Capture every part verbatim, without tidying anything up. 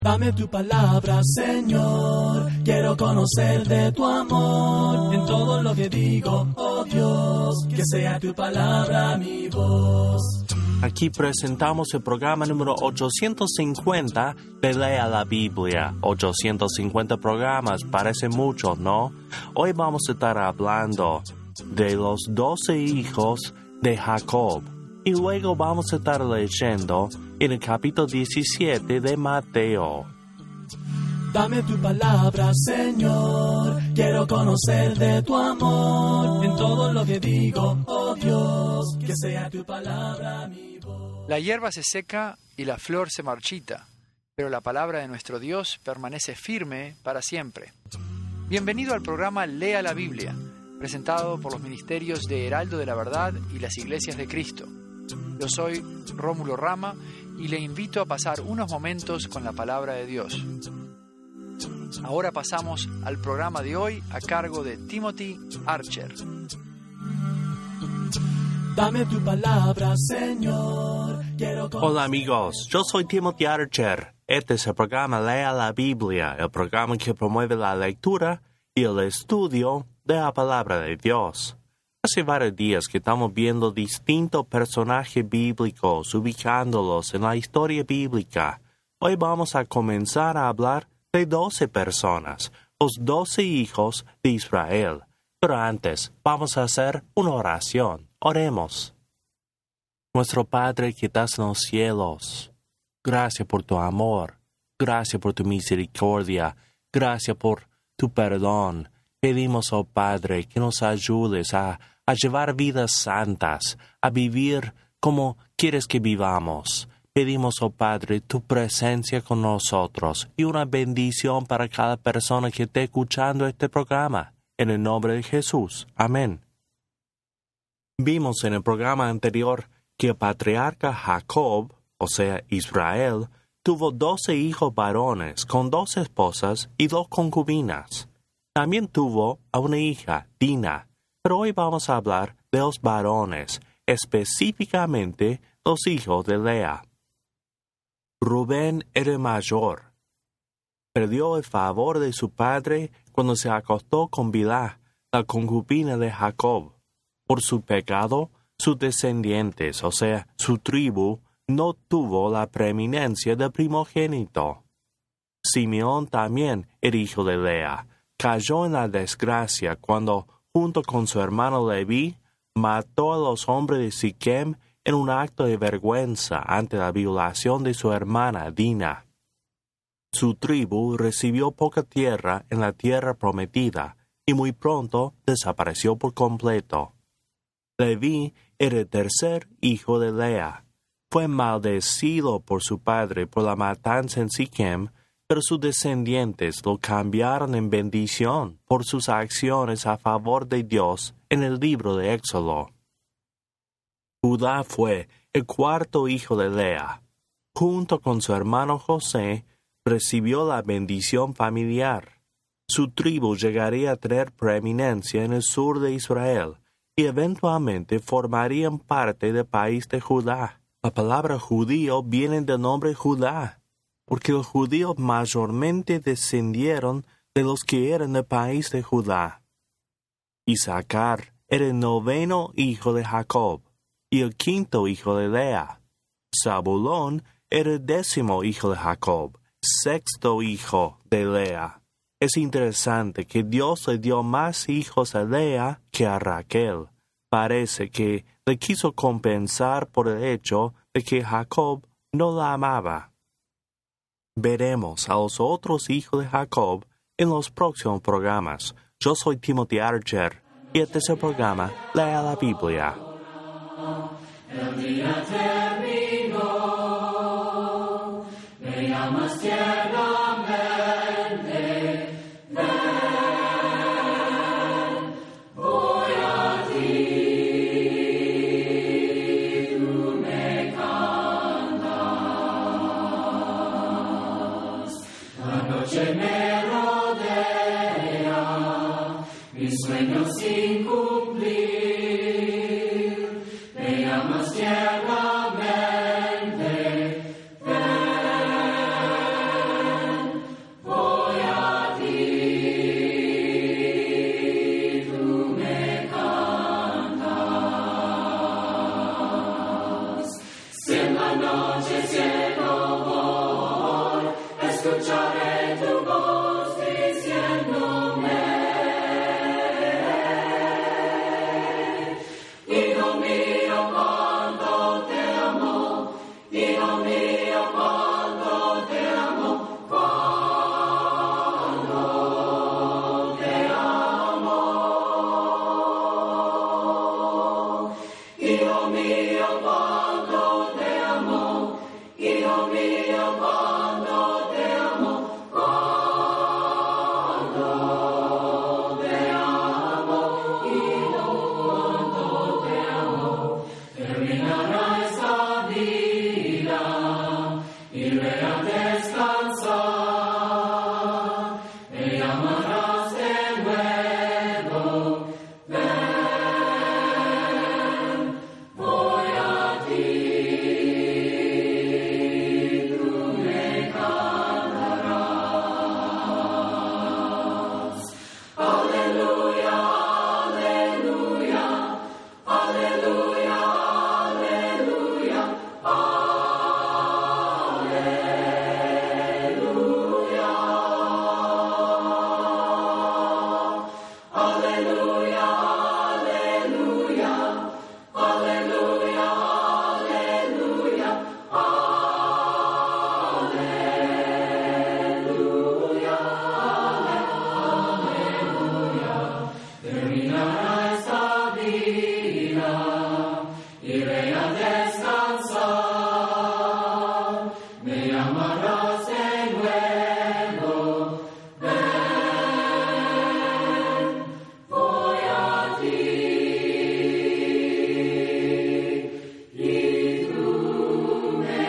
Dame tu palabra, Señor, quiero conocer de tu amor, en todo lo que digo, oh Dios, que sea tu palabra mi voz. Aquí presentamos el programa número ochocientos cincuenta de Lea la Biblia. ochocientos cincuenta programas, parece mucho, ¿no? Hoy vamos a estar hablando de los doce hijos de Jacob. Y luego vamos a estar leyendo en el capítulo diecisiete de Mateo. Dame tu palabra, Señor, quiero conocer de tu amor, en todo lo que digo, oh Dios, que sea tu palabra mi voz. La hierba se seca y la flor se marchita, pero la palabra de nuestro Dios permanece firme para siempre. Bienvenido al programa Lea la Biblia, presentado por los ministerios de Heraldo de la Verdad y las Iglesias de Cristo. Yo soy Rómulo Rama y le invito a pasar unos momentos con la palabra de Dios. Ahora pasamos al programa de hoy a cargo de Timothy Archer. Dame tu palabra, Señor. Quiero conocer... Hola amigos, yo soy Timothy Archer. Este es el programa Lea la Biblia, el programa que promueve la lectura y el estudio de la palabra de Dios. Hace varios días que estamos viendo distintos personajes bíblicos, ubicándolos en la historia bíblica. Hoy vamos a comenzar a hablar de doce personas, los doce hijos de Israel. Pero antes, vamos a hacer una oración. Oremos. Nuestro Padre que estás en los cielos, gracias por tu amor, gracias por tu misericordia, gracias por tu perdón. Pedimos, oh Padre, que nos ayudes a, a llevar vidas santas, a vivir como quieres que vivamos. Pedimos, oh Padre, tu presencia con nosotros y una bendición para cada persona que esté escuchando este programa. En el nombre de Jesús. Amén. Vimos en el programa anterior que el patriarca Jacob, o sea, Israel, tuvo doce hijos varones con dos esposas y dos concubinas. También tuvo a una hija, Dina, pero hoy vamos a hablar de los varones, específicamente los hijos de Lea. Rubén era mayor. Perdió el favor de su padre cuando se acostó con Bilhá, la concubina de Jacob. Por su pecado, sus descendientes, o sea, su tribu, no tuvo la preeminencia del primogénito. Simeón también era hijo de Lea. Cayó en la desgracia cuando, junto con su hermano Leví, mató a los hombres de Siquem en un acto de vergüenza ante la violación de su hermana Dina. Su tribu recibió poca tierra en la tierra prometida y muy pronto desapareció por completo. Leví era el tercer hijo de Lea. Fue maldecido por su padre por la matanza en Siquem, pero sus descendientes lo cambiaron en bendición por sus acciones a favor de Dios en el libro de Éxodo. Judá fue el cuarto hijo de Lea. Junto con su hermano José, recibió la bendición familiar. Su tribu llegaría a tener preeminencia en el sur de Israel y eventualmente formarían parte del país de Judá. La palabra judío viene del nombre Judá, porque los judíos mayormente descendieron de los que eran del país de Judá. Isaacar era el noveno hijo de Jacob y el quinto hijo de Lea. Zabulón era el décimo hijo de Jacob, sexto hijo de Lea. Es interesante que Dios le dio más hijos a Lea que a Raquel. Parece que le quiso compensar por el hecho de que Jacob no la amaba. Veremos a los otros hijos de Jacob en los próximos programas. Yo soy Timothy Archer y este es el programa Lea la Biblia. El día terminó, me llamas tiernamente, ven, voy a ti, tú me cantas, la noche me rodea, mis sueños sin cumplir. Tiernamente, ven, escucharé tu voz diciéndome, Hijo mío, cuánto te amo, Hijo mío, cuánto te amo, cuánto te amo, Hijo mío, cuánto te amo, Hijo mío, cuánto te amo, cuánto te amo, Hijo, cuánto te amo. Terminará esta vida, iré a descansar, me llamarás de nuevo, ven, voy a ti. Aleluya, aleluya, aleluya, aleluya, aleluya, aleluya, aleluya, aleluya, aleluya, aleluya. Terminará esta vida, iré a descansar, me llamarás de nuevo, ven, voy a ti, y tú me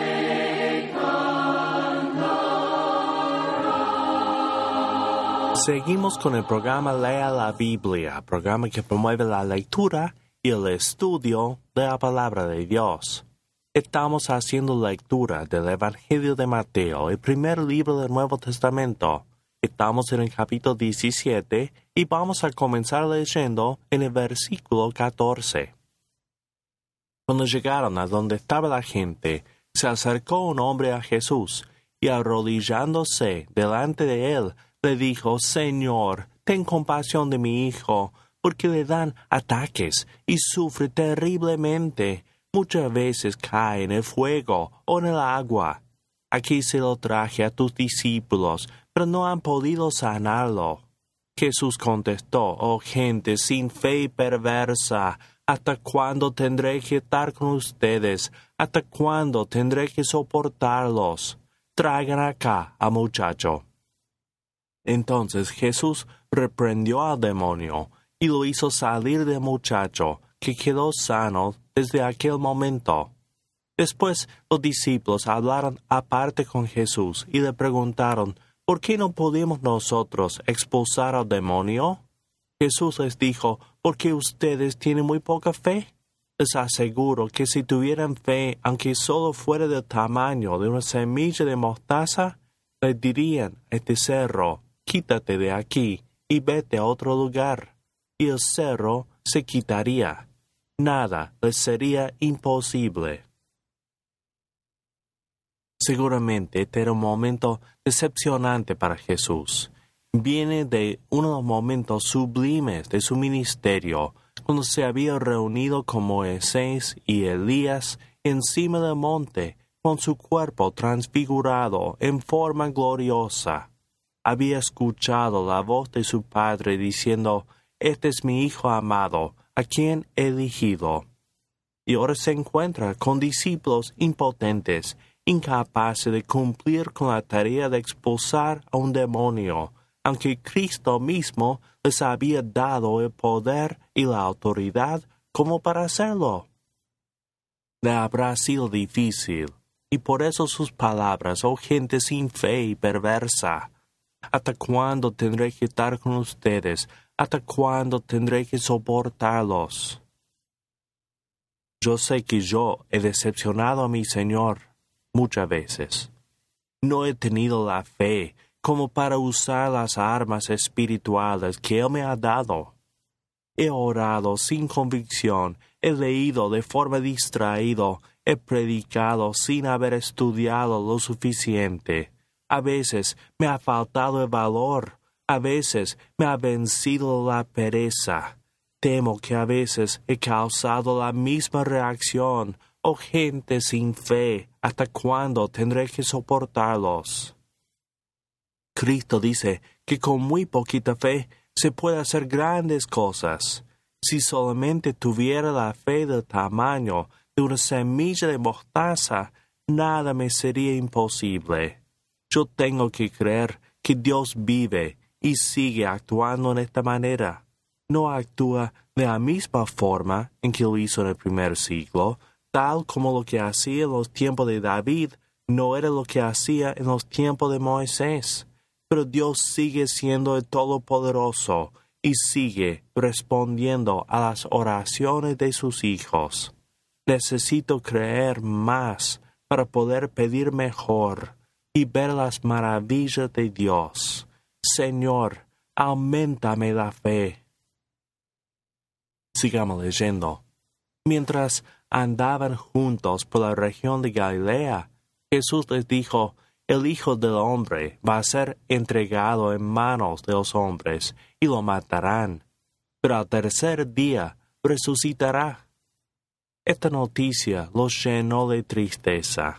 cantarás. Seguimos con el programa Lea la Biblia, programa que promueve la lectura y el estudio de la palabra de Dios. Estamos haciendo lectura del Evangelio de Mateo, el primer libro del Nuevo Testamento. Estamos en el capítulo diecisiete y vamos a comenzar leyendo en el versículo catorce. Cuando llegaron a donde estaba la gente, se acercó un hombre a Jesús y arrodillándose delante de él, le dijo, Señor, ten compasión de mi hijo, porque le dan ataques y sufre terriblemente. Muchas veces cae en el fuego o en el agua. Aquí se lo traje a tus discípulos, pero no han podido sanarlo. Jesús contestó, oh gente sin fe y perversa, ¿hasta cuándo tendré que estar con ustedes? ¿Hasta cuándo tendré que soportarlos? Traigan acá al muchacho. Entonces Jesús reprendió al demonio y lo hizo salir del muchacho, que quedó sano desde aquel momento. Después los discípulos hablaron aparte con Jesús y le preguntaron, ¿por qué no pudimos nosotros expulsar al demonio? Jesús les dijo, porque ustedes tienen muy poca fe. Les aseguro que si tuvieran fe, aunque solo fuera del tamaño de una semilla de mostaza, les dirían a este cerro, quítate de aquí y vete a otro lugar, y el cerro se quitaría. Nada les sería imposible. Seguramente este era un momento decepcionante para Jesús. Viene de uno de los momentos sublimes de su ministerio, cuando se había reunido con Moisés y Elías encima del monte, con su cuerpo transfigurado en forma gloriosa. Había escuchado la voz de su padre diciendo, este es mi hijo amado, a quien he elegido. Y ahora se encuentra con discípulos impotentes, incapaces de cumplir con la tarea de expulsar a un demonio, aunque Cristo mismo les había dado el poder y la autoridad como para hacerlo. Le habrá sido difícil, y por eso sus palabras, oh gente sin fe y perversa. ¿Hasta cuándo tendré que estar con ustedes? ¿Hasta cuándo tendré que soportarlos? Yo sé que yo he decepcionado a mi Señor muchas veces. No he tenido la fe como para usar las armas espirituales que Él me ha dado. He orado sin convicción, he leído de forma distraída, he predicado sin haber estudiado lo suficiente. A veces me ha faltado el valor. A veces me ha vencido la pereza. Temo que a veces he causado la misma reacción. Oh gente sin fe, ¿hasta cuándo tendré que soportarlos? Cristo dice que con muy poquita fe se puede hacer grandes cosas. Si solamente tuviera la fe del tamaño de una semilla de mostaza, nada me sería imposible. Yo tengo que creer que Dios vive y sigue actuando en esta manera. No actúa de la misma forma en que lo hizo en el primer siglo, tal como lo que hacía en los tiempos de David no era lo que hacía en los tiempos de Moisés. Pero Dios sigue siendo el Todopoderoso y sigue respondiendo a las oraciones de sus hijos. Necesito creer más para poder pedir mejor y ver las maravillas de Dios. Señor, auméntame la fe. Sigamos leyendo. Mientras andaban juntos por la región de Galilea, Jesús les dijo: el Hijo del Hombre va a ser entregado en manos de los hombres y lo matarán, pero al tercer día resucitará. Esta noticia los llenó de tristeza.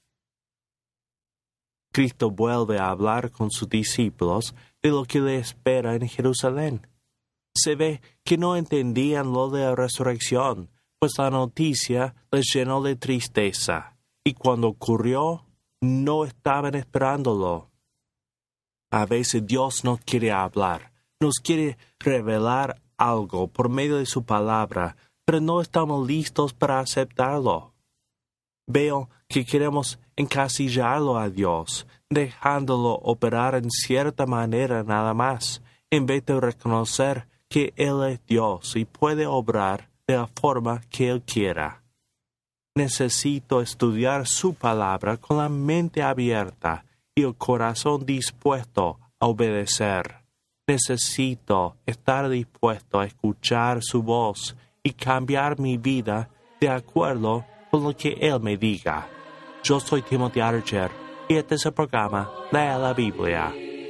Cristo vuelve a hablar con sus discípulos de lo que le espera en Jerusalén. Se ve que no entendían lo de la resurrección, pues la noticia les llenó de tristeza, y cuando ocurrió, no estaban esperándolo. A veces Dios nos quiere hablar, nos quiere revelar algo por medio de su palabra, pero no estamos listos para aceptarlo. Veo que queremos encasillarlo a Dios, dejándolo operar en cierta manera nada más, en vez de reconocer que Él es Dios y puede obrar de la forma que Él quiera. Necesito estudiar su palabra con la mente abierta y el corazón dispuesto a obedecer. Necesito estar dispuesto a escuchar su voz y cambiar mi vida de acuerdo con lo que Él me diga. Yo soy Timothy Archer y este es el programa Lea la Biblia.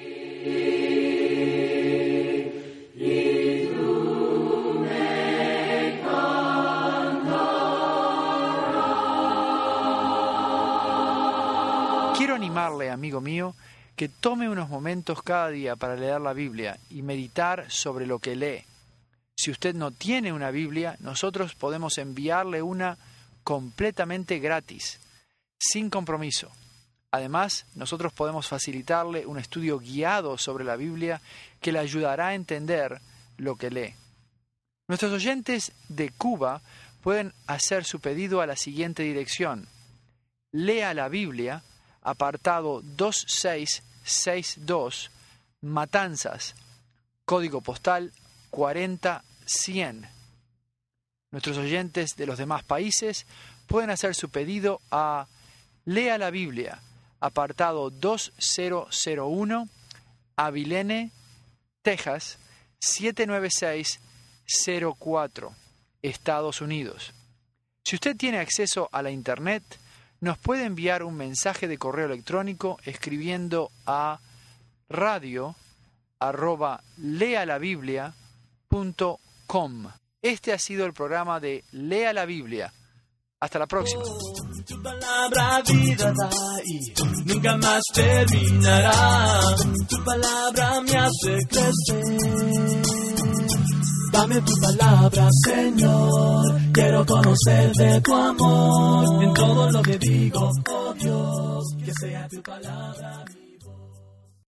Quiero animarle, amigo mío, que tome unos momentos cada día para leer la Biblia y meditar sobre lo que lee. Si usted no tiene una Biblia, nosotros podemos enviarle una completamente gratis, sin compromiso. Además, nosotros podemos facilitarle un estudio guiado sobre la Biblia que le ayudará a entender lo que lee. Nuestros oyentes de Cuba pueden hacer su pedido a la siguiente dirección: Lea la Biblia, apartado dos seis seis dos, Matanzas, código postal cuarenta cien. Nuestros oyentes de los demás países pueden hacer su pedido a Lea la Biblia, apartado dos cero cero uno, Abilene, Texas, siete nueve seis cero cuatro, Estados Unidos. Si usted tiene acceso a la Internet, nos puede enviar un mensaje de correo electrónico escribiendo a radio arroba lealabiblia punto com. Este ha sido el programa de Lea la Biblia. Hasta la próxima. Tu palabra vida da y nunca más terminará. Tu palabra me hace crecer. Dame tu palabra, Señor. Quiero conocer de tu amor. En todo lo que digo, oh Dios, que sea tu palabra.